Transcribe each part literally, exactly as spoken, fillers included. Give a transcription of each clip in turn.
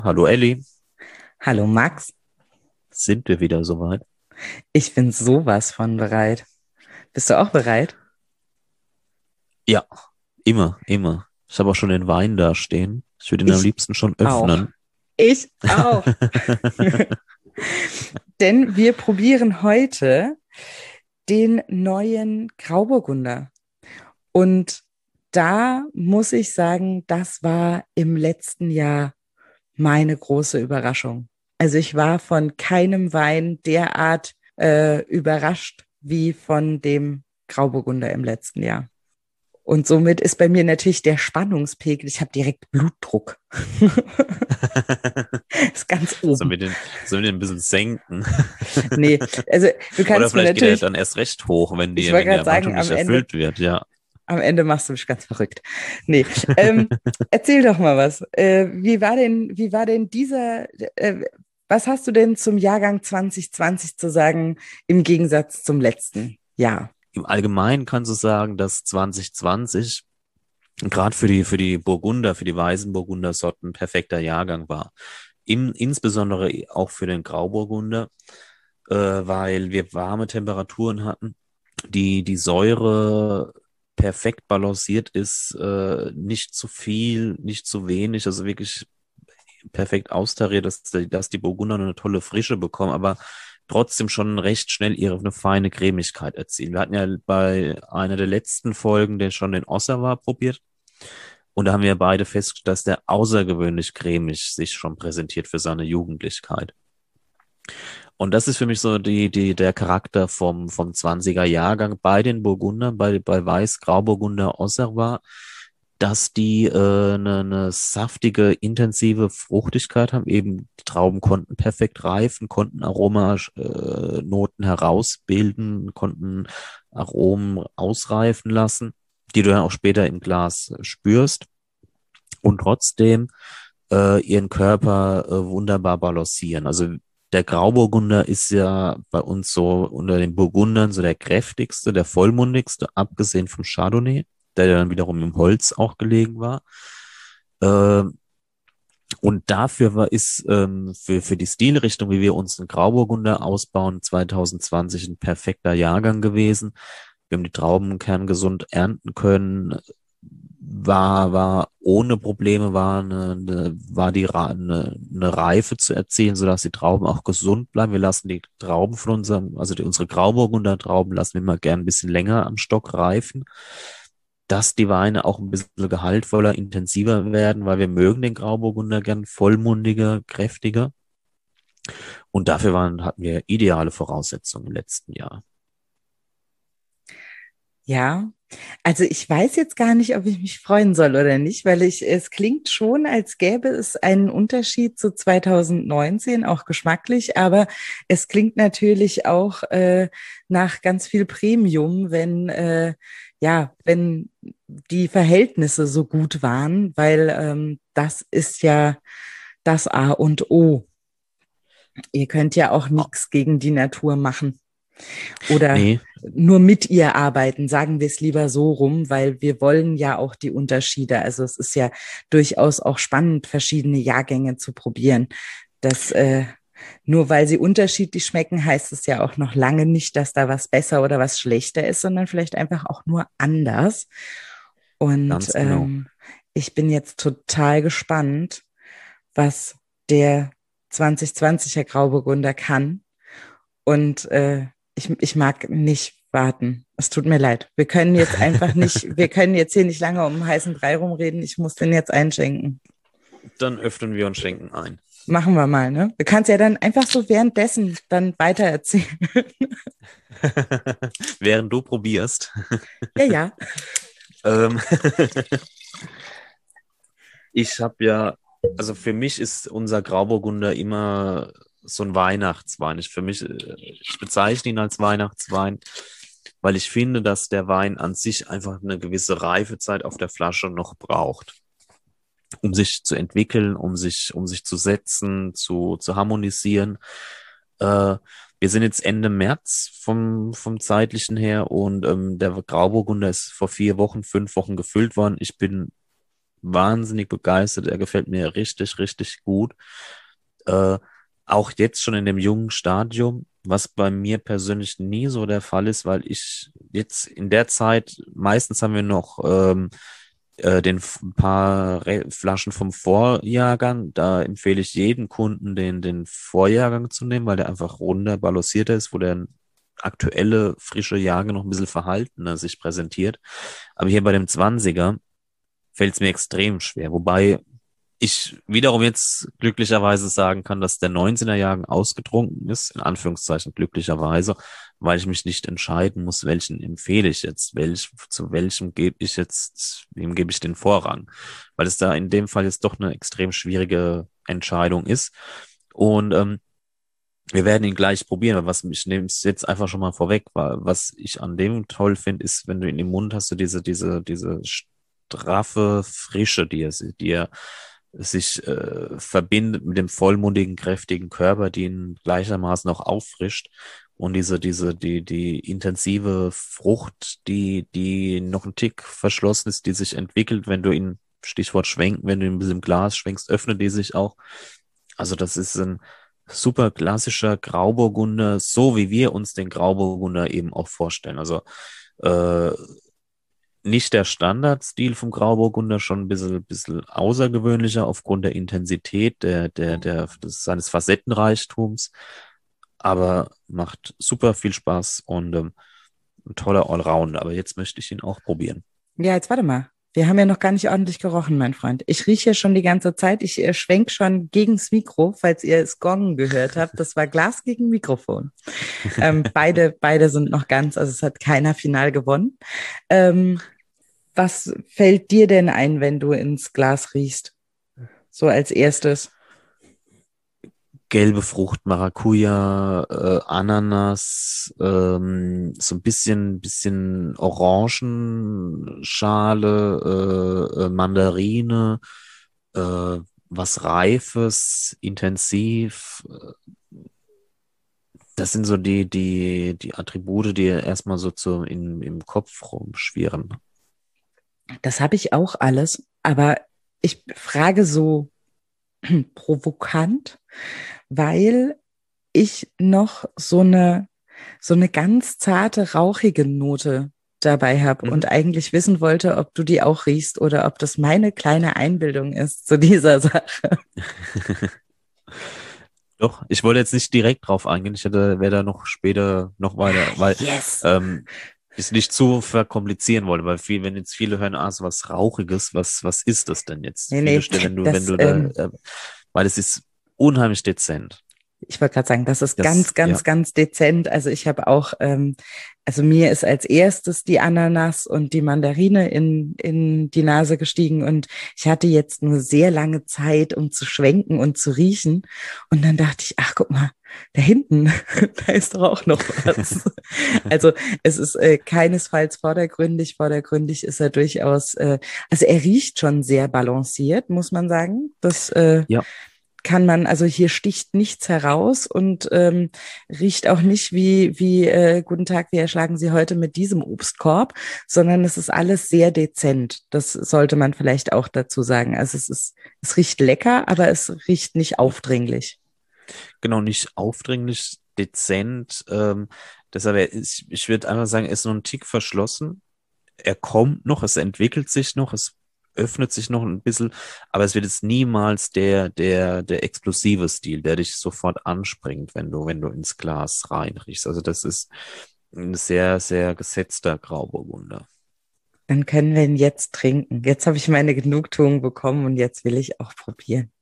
Hallo Elli, Hallo Max, sind wir wieder soweit? ich bin sowas von bereit. Bist du auch bereit? Ja, immer, immer. Ich habe auch schon den Wein da stehen. Ich würde ihn am Ich liebsten schon auch. öffnen. Ich auch. Denn wir probieren heute den neuen Grauburgunder. Und da muss ich sagen, das war im letzten Jahr meine große Überraschung. Also ich war von keinem Wein derart äh, überrascht wie von dem Grauburgunder im letzten Jahr. Und somit ist bei mir natürlich der Spannungspegel, ich habe direkt Blutdruck. Ist ganz Sollen oben. wir den, sollen wir den ein bisschen senken? Nee, also du Oder kannst mir vielleicht geht er natürlich, dann erst recht hoch, wenn ich die, wollte wenn die gerade Erwartung sagen, am nicht Ende, erfüllt wird, ja. am Ende machst du mich ganz verrückt. Nee, ähm, erzähl doch mal was. Äh, wie war denn, wie war denn dieser, äh, was hast du denn zum Jahrgang zwanzig zwanzig zu sagen im Gegensatz zum letzten Jahr? Im Allgemeinen kannst du sagen, dass zwanzig zwanzig gerade für die, für die Burgunder, für die weißen Burgundersorten ein perfekter Jahrgang war. In, insbesondere auch für den Grauburgunder, äh, weil wir warme Temperaturen hatten, die, die Säure perfekt balanciert ist, äh, nicht zu viel, nicht zu wenig, also wirklich perfekt austariert, dass, die- dass die Burgunder eine tolle Frische bekommen, aber trotzdem schon recht schnell ihre eine feine Cremigkeit erzielen. Wir hatten ja bei einer der letzten Folgen den schon den Ossawar probiert und da haben wir beide festgestellt, dass der außergewöhnlich cremig sich schon präsentiert für seine Jugendlichkeit. Und das ist für mich so die, die, der Charakter vom, vom zwanziger Jahrgang bei den Burgundern, bei, bei Weiß, Grauburgunder, Auxerrois, dass die äh, eine, eine saftige, intensive Fruchtigkeit haben. Eben die Trauben konnten perfekt reifen, konnten Aromanoten äh, Noten herausbilden, konnten Aromen ausreifen lassen, die du dann auch später im Glas äh, spürst und trotzdem äh, ihren Körper äh, wunderbar balancieren. Also der Grauburgunder ist ja bei uns so unter den Burgundern so der kräftigste, der vollmundigste, abgesehen vom Chardonnay, der dann wiederum im Holz auch gelegen war. Ähm, und dafür war, ist ähm, für, für die Stilrichtung, wie wir uns einen Grauburgunder ausbauen, zwanzig zwanzig ein perfekter Jahrgang gewesen. Wir haben die Trauben kerngesund ernten können, war, war ohne Probleme, war eine, eine, war die Ra- eine, eine Reife zu erzielen, sodass die Trauben auch gesund bleiben. Wir lassen die Trauben von unserem, also die, unsere Grauburgunder Trauben lassen wir mal gern ein bisschen länger am Stock reifen, dass die Weine auch ein bisschen gehaltvoller, intensiver werden, weil wir mögen den Grauburgunder gern vollmundiger, kräftiger. Und dafür waren, hatten wir ideale Voraussetzungen im letzten Jahr. Ja, also ich weiß jetzt gar nicht, ob ich mich freuen soll oder nicht, weil ich, es klingt schon, als gäbe es einen Unterschied zu zwanzig neunzehn, auch geschmacklich, aber es klingt natürlich auch äh, nach ganz viel Premium, wenn, äh, ja, wenn die Verhältnisse so gut waren, weil ähm, das ist ja das A und O. Ihr könnt ja auch Ah, nichts gegen die Natur machen oder nee, nur mit ihr arbeiten, sagen wir es lieber so rum, weil wir wollen ja auch die Unterschiede. Also es ist ja durchaus auch spannend, verschiedene Jahrgänge zu probieren. Das äh, nur weil sie unterschiedlich schmecken, heißt es ja auch noch lange nicht, dass da was besser oder was schlechter ist, sondern vielleicht einfach auch nur anders. Und ganz genau. ähm, ich bin jetzt total gespannt, was der zwanzig zwanziger Grauburgunder kann. Und äh, ich, ich mag nicht warten. Es tut mir leid. Wir können jetzt einfach nicht, wir können jetzt hier nicht lange um einen heißen Brei rumreden. Ich muss den jetzt einschenken. Dann öffnen wir und schenken ein. Machen wir mal, ne? Du kannst ja dann einfach so währenddessen dann weitererzählen. Während du probierst. Ja, ja. Ähm, ich habe ja, also für mich ist unser Grauburgunder immer so ein Weihnachtswein. Ich, für mich, äh, ich bezeichne ihn als Weihnachtswein, weil ich finde, dass der Wein an sich einfach eine gewisse Reifezeit auf der Flasche noch braucht, um sich zu entwickeln, um sich, um sich zu setzen, zu, zu harmonisieren. Äh, Wir sind jetzt Ende März vom, vom zeitlichen her und ähm, der Grauburgunder ist vor vier Wochen, fünf Wochen gefüllt worden. Ich bin wahnsinnig begeistert. Er gefällt mir richtig, richtig gut. Äh, auch jetzt schon in dem jungen Stadium, was bei mir persönlich nie so der Fall ist, weil ich jetzt in der Zeit, meistens haben wir noch ähm, äh, den f- ein paar Re Flaschen vom Vorjahrgang. Da empfehle ich jedem Kunden, den, den Vorjahrgang zu nehmen, weil der einfach runder, balancierter ist, wo der aktuelle, frische Jahrgang noch ein bisschen verhaltener sich präsentiert. Aber hier bei dem Zwanziger fällt es mir extrem schwer. Wobei ich wiederum jetzt glücklicherweise sagen kann, dass der neunzehner Jahrgang ausgetrunken ist, in Anführungszeichen glücklicherweise, weil ich mich nicht entscheiden muss, welchen empfehle ich jetzt, welch, zu welchem gebe ich jetzt, wem gebe ich den Vorrang, weil es da in dem Fall jetzt doch eine extrem schwierige Entscheidung ist. Und ähm, wir werden ihn gleich probieren, aber was ich nehme es jetzt einfach schon mal vorweg, weil was ich an dem toll finde, ist, wenn du ihn im Mund hast, du diese, diese, diese straffe Frische, die er, die er sich äh, verbindet mit dem vollmundigen, kräftigen Körper, die ihn gleichermaßen auch auffrischt. Und diese, diese, die, die intensive Frucht, die, die noch ein Tick verschlossen ist, die sich entwickelt, wenn du ihn, Stichwort schwenken, wenn du ihn ein bisschen im Glas schwenkst, öffnet die sich auch. Also das ist ein super klassischer Grauburgunder, so wie wir uns den Grauburgunder eben auch vorstellen. Also äh, nicht der Standardstil vom Grauburgunder, schon ein bisschen, bisschen außergewöhnlicher aufgrund der Intensität, der, der, der, des, seines Facettenreichtums, aber macht super viel Spaß und ähm, ein toller Allrounder. Aber jetzt möchte ich ihn auch probieren. Ja, jetzt warte mal. Wir haben ja noch gar nicht ordentlich gerochen, mein Freund. Ich rieche ja schon die ganze Zeit. Ich äh, schwenk schon gegens Mikro, falls ihr es Gong gehört habt. Das war Glas gegen Mikrofon. Ähm, beide, beide sind noch ganz, also es hat keiner final gewonnen. Ähm, was fällt dir denn ein, wenn du ins Glas riechst? So als erstes. Gelbe Frucht, Maracuja, äh, Ananas, ähm, so ein bisschen, bisschen Orangenschale, äh, äh, Mandarine, äh, was Reifes, intensiv. Das sind so die, die, die Attribute, die erstmal so zu, in, im Kopf rumschwirren. Das habe ich auch alles, aber ich frage so provokant, weil ich noch so eine, so eine ganz zarte, rauchige Note dabei habe und Mhm. eigentlich wissen wollte, ob du die auch riechst oder ob das meine kleine Einbildung ist zu dieser Sache. Doch, ich wollte jetzt nicht direkt drauf eingehen. Ich hätte, wäre da noch später noch weiter, weil Yes. ähm, ich es nicht zu verkomplizieren wollte, weil viel, wenn jetzt viele hören, ah, so was Rauchiges, was, was ist das denn jetzt? Nee, Viele nee, stellen, wenn du, wenn das, du da, ähm, äh, weil es ist unheimlich dezent. ich wollte gerade sagen, das ist Das, ganz, ganz, ja. ganz dezent. Also ich habe auch, ähm, also mir ist als erstes die Ananas und die Mandarine in, in die Nase gestiegen und ich hatte jetzt nur sehr lange Zeit, um zu schwenken und zu riechen. Und dann dachte ich, ach, guck mal, da hinten, da ist doch auch noch was. Also es ist äh, keinesfalls vordergründig. Vordergründig ist er durchaus, äh, also er riecht schon sehr balanciert, muss man sagen. Das, äh, Ja, kann man, also hier sticht nichts heraus und ähm, riecht auch nicht wie, wie äh, guten Tag, wir erschlagen Sie heute mit diesem Obstkorb, sondern es ist alles sehr dezent. Das sollte man vielleicht auch dazu sagen. Also es ist, es riecht lecker, aber es riecht nicht ja, aufdringlich. genau, nicht aufdringlich, dezent. Ähm, deshalb, er ist, ich würde einfach sagen, er ist noch ein Tick verschlossen. Er kommt noch, es entwickelt sich noch, es öffnet sich noch ein bisschen, aber es wird jetzt niemals der, der, der explosive Stil, der dich sofort anspringt, wenn du, wenn du ins Glas reinriechst. Also das ist ein sehr, sehr gesetzter Grauburgunder. Dann können wir ihn jetzt trinken. Jetzt habe ich meine Genugtuung bekommen und jetzt will ich auch probieren.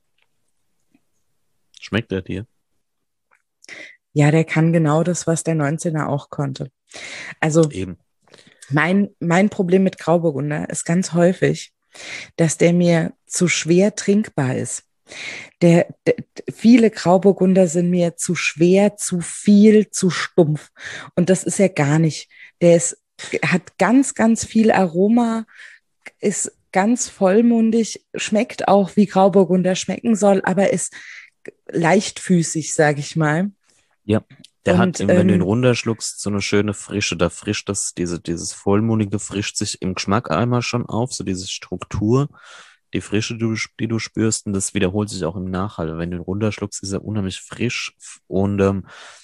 Schmeckt er dir? Ja, der kann genau das, was der neunzehner auch konnte. Also Eben. mein, mein Problem mit Grauburgunder ist ganz häufig, dass der mir zu schwer trinkbar ist. Der, der, viele Grauburgunder sind mir zu schwer, zu viel, zu stumpf. Und das ist ja gar nicht. Der ist, hat ganz, ganz viel Aroma, ist ganz vollmundig, schmeckt auch, wie Grauburgunder schmecken soll, aber ist leichtfüßig, sage ich mal. Ja. Der hat, Und wenn du ihn ähm, runterschluckst, so eine schöne Frische. Da frischt das, diese, dieses Vollmundige frischt sich im Geschmack einmal schon auf, so diese Struktur, die Frische, die du, die du spürst, und das wiederholt sich auch im Nachhall. Wenn du ihn runterschluckst, ist er unheimlich frisch und ähm,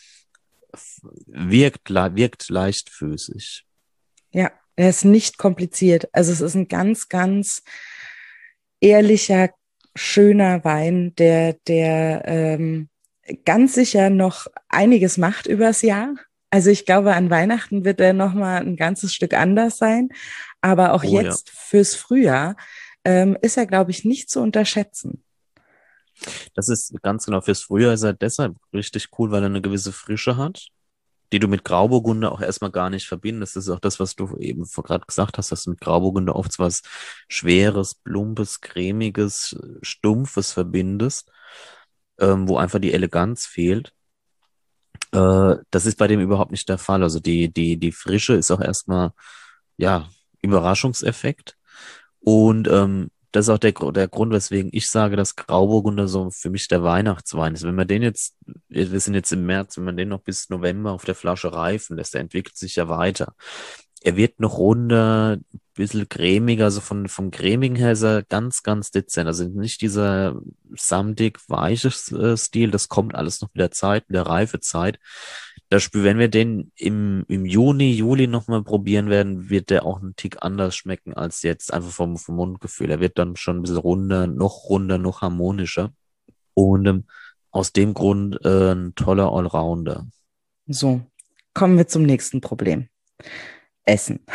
wirkt, le- wirkt leichtfüßig. ja, er ist nicht kompliziert. Also es ist ein ganz, ganz ehrlicher, schöner Wein, der, der ähm, ganz sicher noch einiges macht übers Jahr. Also ich glaube, an Weihnachten wird er noch mal ein ganzes Stück anders sein. Aber auch Oh ja. jetzt fürs Frühjahr ähm, ist er, glaube ich, nicht zu unterschätzen. Das ist ganz genau fürs Frühjahr ist er deshalb richtig cool, weil er eine gewisse Frische hat, die du mit Grauburgunder auch erstmal gar nicht verbindest. Das ist auch das, was du eben gerade gesagt hast, dass du mit Grauburgunder oft so was Schweres, Plumpes, Cremiges, Stumpfes verbindest, ähm, wo einfach die Eleganz fehlt. Äh, das ist bei dem überhaupt nicht der Fall. Also die, die, die Frische ist auch erstmal, ja, Überraschungseffekt. Und ähm, das ist auch der, Gru- der Grund, weswegen ich sage, dass Grauburgunder so für mich der Weihnachtswein ist. Wenn man den jetzt, wir wir sind jetzt im März, wenn man den noch bis November auf der Flasche reifen lässt, der entwickelt sich ja weiter. Er wird noch runder, ein bisschen cremiger, also von, vom cremigen her ist er ganz, ganz dezent. Also nicht dieser samtig weiche äh, Stil, das kommt alles noch mit der Zeit, mit der Reifezeit. Das Spiel, wenn wir den im, im Juni, Juli nochmal probieren werden, wird der auch einen Tick anders schmecken als jetzt, einfach vom, vom Mundgefühl. Er wird dann schon ein bisschen runder, noch runder, noch harmonischer. Und ähm, aus dem Grund äh, ein toller Allrounder. So, kommen wir zum nächsten Problem. Essen.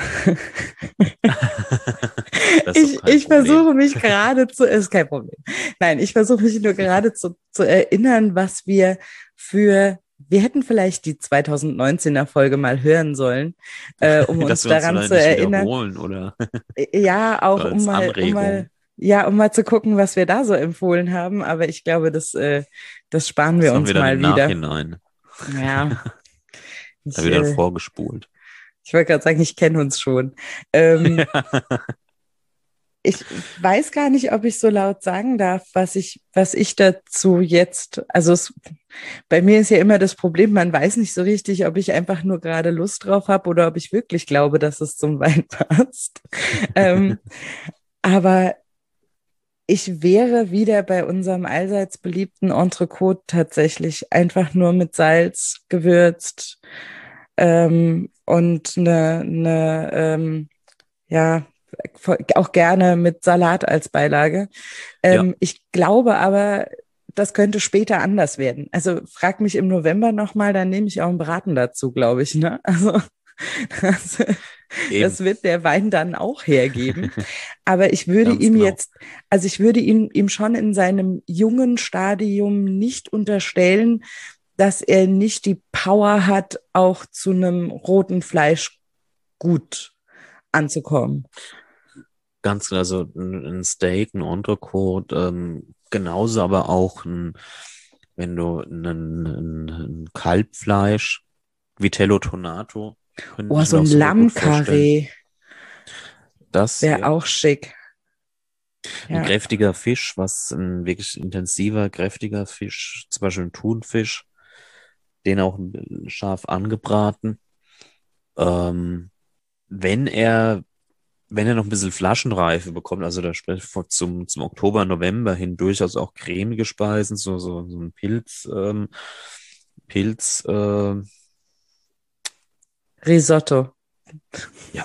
Das ist doch Ich, kein ich Problem. versuche mich gerade zu, ist kein Problem. Nein, ich versuche mich nur gerade zu, zu erinnern, was wir für, wir hätten vielleicht die zweitausendneunzehner Folge mal hören sollen, äh, um Dass uns wir uns daran vielleicht zu nicht erinnern. wiederholen oder Ja, so auch um als mal, um Anregung. mal, ja, um mal zu gucken, was wir da so empfohlen haben. Aber ich glaube, das, äh, das sparen Das wir machen uns wir dann mal im wieder. Nachhinein. Ja, Da ich, wird dann äh, vorgespult. ich wollte gerade sagen, ich kenne uns schon. Ähm, Ich weiß gar nicht, ob ich so laut sagen darf, was ich, was ich dazu jetzt, also es, bei mir ist ja immer das Problem, man weiß nicht so richtig, ob ich einfach nur gerade Lust drauf habe oder ob ich wirklich glaube, dass es zum Wein passt. Ähm, aber ich wäre wieder bei unserem allseits beliebten Entrecote tatsächlich einfach nur mit Salz gewürzt ähm, und eine, eine ähm, ja, auch gerne mit Salat als Beilage. Ja, Ähm, ich glaube aber, das könnte später anders werden. Also frag mich im November nochmal, dann nehme ich auch einen Braten dazu, glaube ich. Ne? Also das, eben. das wird der Wein dann auch hergeben. Aber ich würde Ganz ihm genau. jetzt, also ich würde ihm, ihm schon in seinem jungen Stadium nicht unterstellen, dass er nicht die Power hat, auch zu einem roten Fleisch gut anzukommen. Ganz genau. Also ein, ein Steak, ein Entrecote, ähm, genauso aber auch ein, wenn du ein, ein, ein Kalbfleisch, Vitello Tonato, könnte Oh, ich so mir auch ein super gut vorstellen. Lammkarree Das, wäre ja. auch schick. Ein Ja. kräftiger Fisch, was ein wirklich intensiver, kräftiger Fisch, zum Beispiel ein Thunfisch, den auch scharf angebraten. Ähm, wenn er, wenn er noch ein bisschen Flaschenreife bekommt, also da spreche ich von zum, zum Oktober, November hin durchaus auch cremige Speisen, so, so, so ein Pilz, ähm, Pilz, äh, Risotto. ja,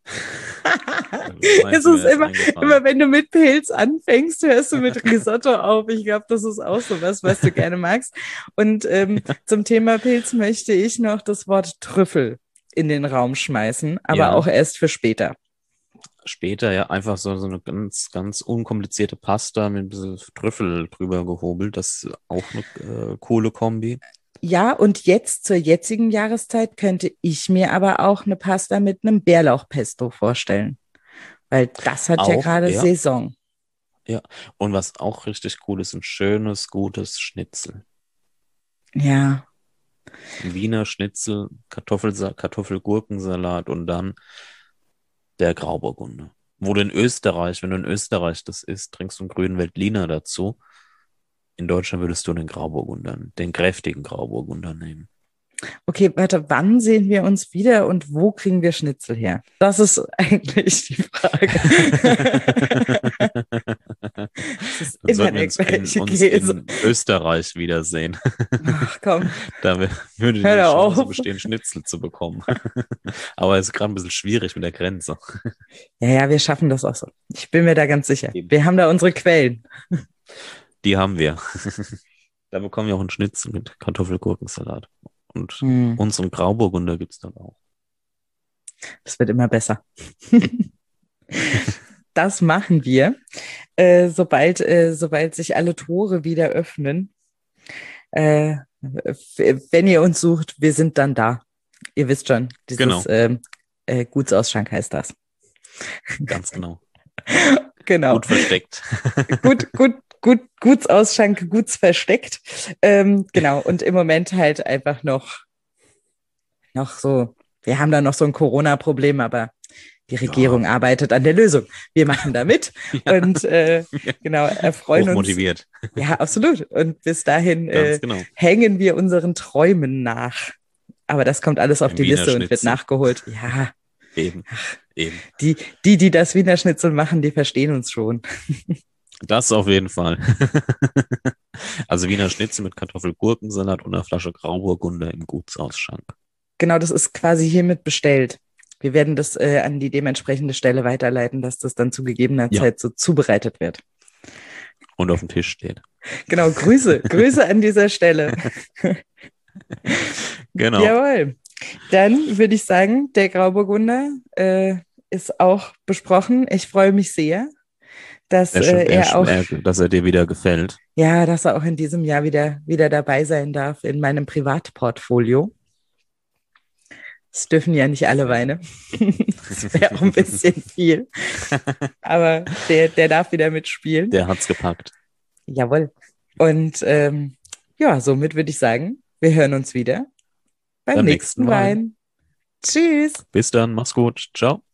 was Es meinst du, mir ist ist immer, eingefallen? immer wenn du mit Pilz anfängst, hörst du mit Risotto auf. Ich glaube, das ist auch so was, was du gerne magst. Und ähm, zum Thema Pilz möchte ich noch das Wort Trüffel in den Raum schmeißen, aber auch Ja, erst für später. später ja einfach so, so eine ganz, ganz unkomplizierte Pasta mit ein bisschen Trüffel drüber gehobelt, das ist auch eine äh, coole Kombi. Ja, und jetzt zur jetzigen Jahreszeit könnte ich mir aber auch eine Pasta mit einem Bärlauchpesto vorstellen, weil das hat ja Auch, gerade ja, Saison. ja. Und was auch richtig cool ist, ein schönes, gutes Schnitzel. Ja, Ein Wiener Schnitzel, Kartoffelsa Kartoffelgurkensalat und dann der Grauburgunder. Wo du in Österreich, wenn du in Österreich das isst, trinkst du einen grünen Veltliner dazu. In Deutschland würdest du den Grauburgunder, den kräftigen Grauburgunder nehmen. Okay, warte, wann sehen wir uns wieder und wo kriegen wir Schnitzel her? Das ist eigentlich die Frage. Es ist Dann immer sollten wir der uns in, gleiche uns Käse. in Österreich wiedersehen. Ach komm, Da wär- würde hör die doch Chance auf. bestehen, Schnitzel zu bekommen. Aber es ist gerade ein bisschen schwierig mit der Grenze. Ja, ja, wir schaffen das auch so. Ich bin mir da ganz sicher. Eben. Wir haben da unsere Quellen. Die haben wir. Da bekommen wir auch einen Schnitzel mit Kartoffelgurkensalat. Und Hm, unseren Grauburgunder gibt es dann auch. das wird immer besser. Das machen wir, äh, sobald, äh, sobald sich alle Tore wieder öffnen. Äh, f- wenn ihr uns sucht, wir sind dann da. Ihr wisst schon, Genau, dieses ähm, äh, Gutsausschank heißt das. ganz genau. Genau. Gut versteckt. Gut, gut, gut, Gutsausschank, guts versteckt. Ähm, genau. Und im Moment halt einfach noch, noch so, wir haben da noch so ein Corona-Problem, aber die Regierung Ja, arbeitet an der Lösung. Wir machen da mit ja, und äh, genau, erfreuen uns. hochmotiviert. Ja, absolut. Und bis dahin Ganz äh, genau. hängen wir unseren Träumen nach. Aber das kommt alles auf Ein die Wiener Liste und wird Schnitzel. nachgeholt. Ja, Eben, eben. die, die, die das Wiener Schnitzel machen, die verstehen uns schon. Das auf jeden Fall. Also Wiener Schnitzel mit Kartoffelgurkensalat und einer Flasche Grauburgunder im Gutsausschank. Genau, das ist quasi hiermit bestellt. Wir werden das äh, an die dementsprechende Stelle weiterleiten, dass das dann zu gegebener Ja, Zeit so zubereitet wird. und auf dem Tisch steht. Genau, Grüße, Grüße an dieser Stelle. Genau. Jawohl. Dann würde ich sagen, der Grauburgunder äh, ist auch besprochen. Ich freue mich sehr, dass Sehr äh, schön, er, er auch, er, dass er dir wieder gefällt. ja, dass er auch in diesem Jahr wieder, wieder dabei sein darf in meinem Privatportfolio. Es dürfen ja nicht alle Sehr gut. Weine. Das wäre auch ein bisschen viel. Aber der, der darf wieder mitspielen. Der hat's gepackt. Jawohl. Und ähm, ja, somit würde ich sagen, wir hören uns wieder beim Beim nächsten nächsten Wein. Wein. Tschüss. Bis dann, mach's gut. Ciao.